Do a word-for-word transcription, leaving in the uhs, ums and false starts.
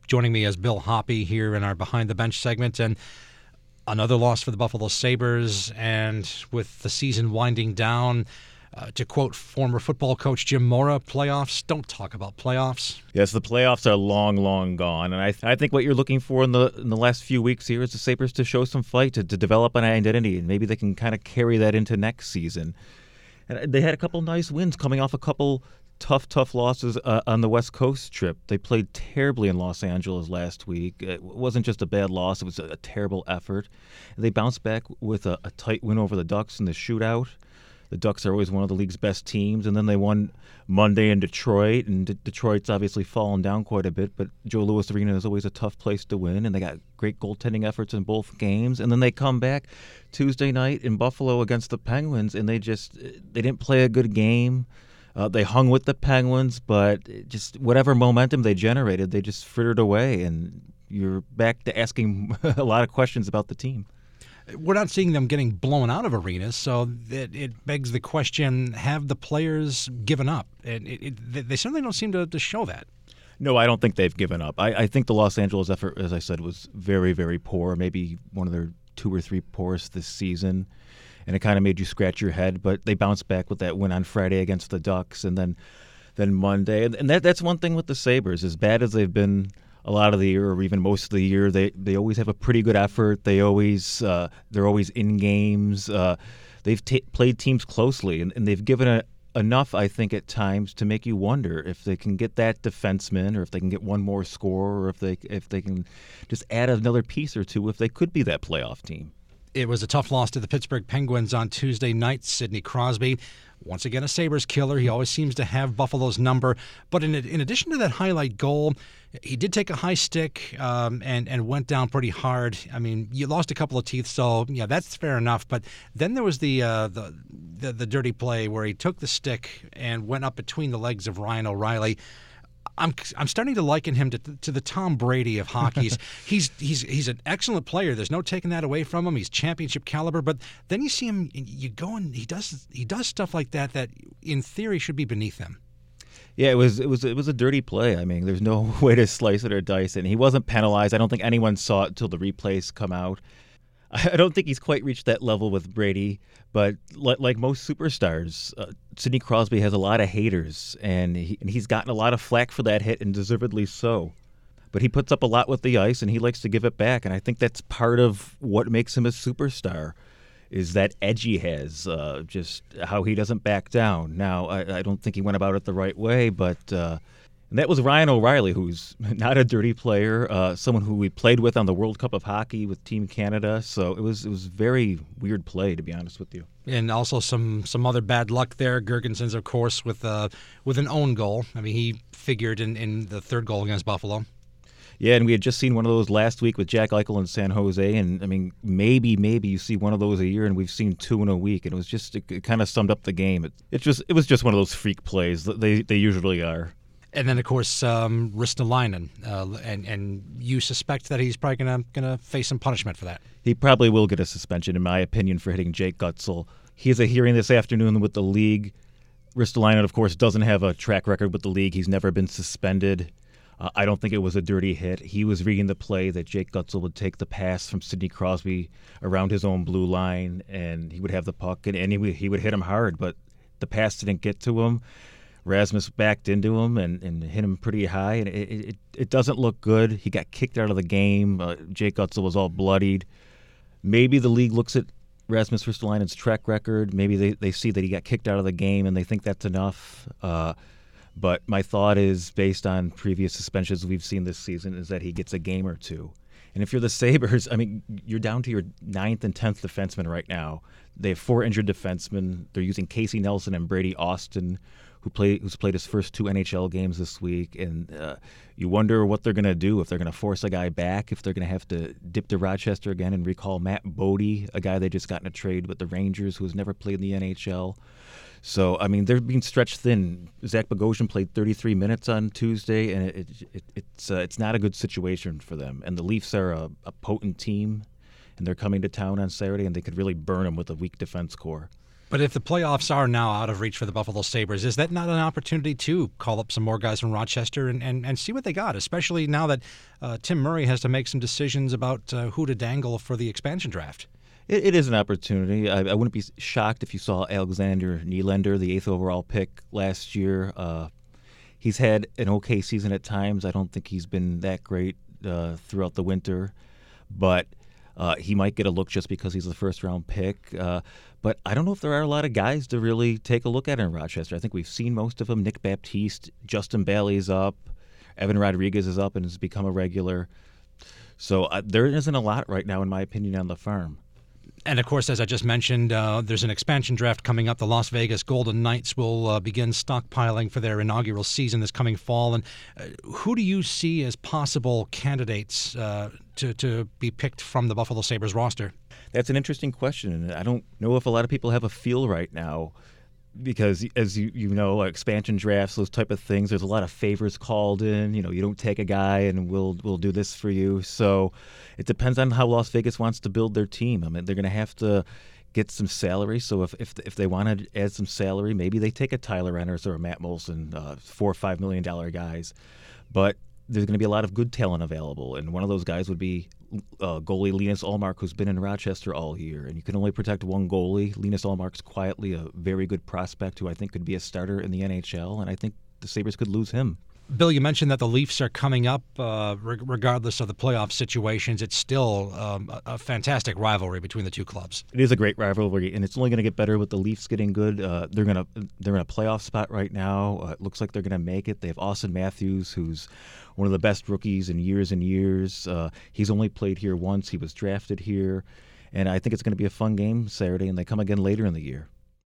joining me as Bill Hoppy here in our Behind the Bench segment. And another loss for the Buffalo Sabres. And with the season winding down, uh, to quote former football coach Jim Mora, playoffs, don't talk about playoffs. Yes, the playoffs are long, long gone. And I th- I think what you're looking for in the in the last few weeks here is the Sabres to show some fight, to, to develop an identity, and maybe they can kind of carry that into next season. And they had a couple nice wins coming off a couple tough, tough losses uh, on the West Coast trip. They played terribly in Los Angeles last week. It wasn't just a bad loss. It was a, a terrible effort. And they bounced back with a, a tight win over the Ducks in the shootout. The Ducks are always one of the league's best teams. And then they won Monday in Detroit. And D- Detroit's obviously fallen down quite a bit. But Joe Louis Arena is always a tough place to win. And they got great goaltending efforts in both games. And then they come back Tuesday night in Buffalo against the Penguins. And they just they didn't play a good game. Uh, they hung with the Penguins, but just whatever momentum they generated, they just frittered away. And you're back to asking a lot of questions about the team. We're not seeing them getting blown out of arenas, so it, it begs the question, have the players given up? And it, it, they certainly don't seem to, to show that. No, I don't think they've given up. I, I think the Los Angeles effort, as I said, was very, very poor, maybe one of their two or three poorest this season. And it kind of made you scratch your head, but they bounced back with that win on Friday against the Ducks, and then then Monday. And that that's one thing with the Sabres. As bad as they've been a lot of the year, or even most of the year, they they always have a pretty good effort. They always uh, they're always in games. Uh, they've t- played teams closely, and, and they've given a, enough, I think, at times to make you wonder if they can get that defenseman, or if they can get one more score, or if they if they can just add another piece or two, if they could be that playoff team. It was a tough loss to the Pittsburgh Penguins on Tuesday night. Sidney Crosby, once again a Sabres killer. He always seems to have Buffalo's number. But in in addition to that highlight goal, he did take a high stick um, and, and went down pretty hard. I mean, you lost a couple of teeth, so yeah, that's fair enough. But then there was the, uh, the the the dirty play where he took the stick and went up between the legs of Ryan O'Reilly. I'm I'm starting to liken him to to the Tom Brady of hockey. he's he's he's an excellent player. There's no taking that away from him. He's championship caliber. But then you see him, you go and he does he does stuff like that that in theory should be beneath him. Yeah, it was it was it was a dirty play. I mean, there's no way to slice it or dice it. And he wasn't penalized. I don't think anyone saw it until the replays come out. I don't think he's quite reached that level with Brady, but like most superstars, uh, Sidney Crosby has a lot of haters, and, he, and he's gotten a lot of flack for that hit, and deservedly so. But he puts up a lot with the ice, and he likes to give it back, and I think that's part of what makes him a superstar, is that edge he has, uh, just how he doesn't back down. Now, I, I don't think he went about it the right way, but... Uh, And that was Ryan O'Reilly, who's not a dirty player, uh, someone who we played with on the World Cup of Hockey with Team Canada. So it was it was very weird play, to be honest with you. And also some, some other bad luck there. Gergensons, of course, with uh, with an own goal. I mean, he figured in, in the third goal against Buffalo. Yeah, and we had just seen one of those last week with Jack Eichel in San Jose. And, I mean, maybe, maybe you see one of those a year, and we've seen two in a week. And it was just, it, it kind of summed up the game. It, it, just, it was just one of those freak plays. They, they usually are. And then, of course, um, Ristolainen, uh, and and you suspect that he's probably gonna gonna face some punishment for that. He probably will get a suspension, in my opinion, for hitting Jake Gutzel. He has a hearing this afternoon with the league. Ristolainen, of course, doesn't have a track record with the league. He's never been suspended. Uh, I don't think it was a dirty hit. He was reading the play that Jake Gutzel would take the pass from Sidney Crosby around his own blue line, and he would have the puck, and, and he, would, he would hit him hard, but the pass didn't get to him. Rasmus backed into him and, and hit him pretty high, and it, it it doesn't look good. He got kicked out of the game. Uh, Jake Gutzel was all bloodied. Maybe the league looks at Rasmus Ristolainen's track record. Maybe they, they see that he got kicked out of the game, and they think that's enough. Uh, but my thought is, based on previous suspensions we've seen this season, is that he gets a game or two. And if you're the Sabres, I mean, you're down to your ninth and tenth defenseman right now. They have four injured defensemen. They're using Casey Nelson and Brady Austin, who play, who's played his first two N H L games this week. And uh, you wonder what they're going to do, if they're going to force a guy back, if they're going to have to dip to Rochester again and recall Matt Bodie, a guy they just got in a trade with the Rangers who has never played in the N H L. So, I mean, they're being stretched thin. Zach Bogosian played thirty-three minutes on Tuesday, and it, it, it's uh, it's not a good situation for them. And the Leafs are a, a potent team, and they're coming to town on Saturday, and they could really burn them with a weak defense core. But if the playoffs are now out of reach for the Buffalo Sabres, is that not an opportunity to call up some more guys from Rochester and, and, and see what they got, especially now that uh, Tim Murray has to make some decisions about uh, who to dangle for the expansion draft? It, it is an opportunity. I, I wouldn't be shocked if you saw Alexander Nylander, the eighth overall pick last year. Uh, he's had an okay season at times. I don't think he's been that great uh, throughout the winter, but uh, he might get a look just because he's the first-round pick. Uh, but I don't know if there are a lot of guys to really take a look at in Rochester. I think we've seen most of them. Nick Baptiste, Justin Bailey's up, Evan Rodriguez is up and has become a regular. So uh, there isn't a lot right now, in my opinion, on the farm. And, of course, as I just mentioned, uh, there's an expansion draft coming up. The Las Vegas Golden Knights will uh, begin stockpiling for their inaugural season this coming fall. And uh, who do you see as possible candidates uh, to, to be picked from the Buffalo Sabres roster? That's an interesting question, and I don't know if a lot of people have a feel right now because, as you, you know, expansion drafts, those type of things, there's a lot of favors called in. You know, you don't take a guy and we'll we'll do this for you. So it depends on how Las Vegas wants to build their team. I mean, they're going to have to get some salary. So if if, if they want to add some salary, maybe they take a Tyler Ennis or a Matt Molson, uh, four or five million dollar guys. But there's going to be a lot of good talent available, and one of those guys would be uh, goalie Linus Ullmark, who's been in Rochester all year. And you can only protect one goalie. Linus Ullmark's quietly a very good prospect who I think could be a starter in the N H L, and I think the Sabres could lose him. Bill, you mentioned that the Leafs are coming up. Uh, re- regardless of the playoff situations, it's still um, a, a fantastic rivalry between the two clubs. It is a great rivalry, and it's only going to get better with the Leafs getting good. Uh, they're going to they're in a playoff spot right now. Uh, it looks like they're going to make it. They have Austin Matthews, who's one of the best rookies in years and years. Uh, he's only played here once. He was drafted here, and I think it's going to be a fun game Saturday, and they come again later in the year.